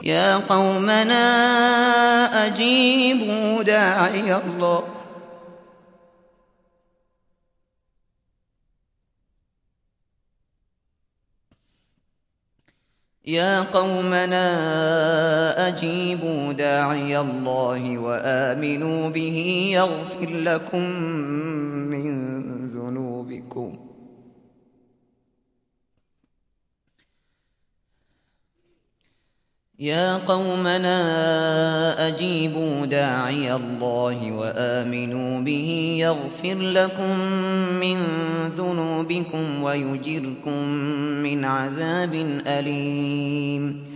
يا قومنا أجيبوا داعي الله وآمنوا به يغفر لكم من ذنوبكم ويجركم من عذاب أليم